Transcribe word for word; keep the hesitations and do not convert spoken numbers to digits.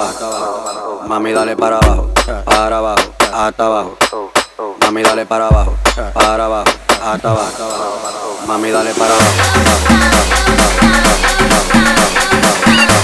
abajo. Mami, dale para abajo, para abajo, hasta abajo. Mami, dale para abajo, para abajo, hasta abajo. Mami, dale para abajo.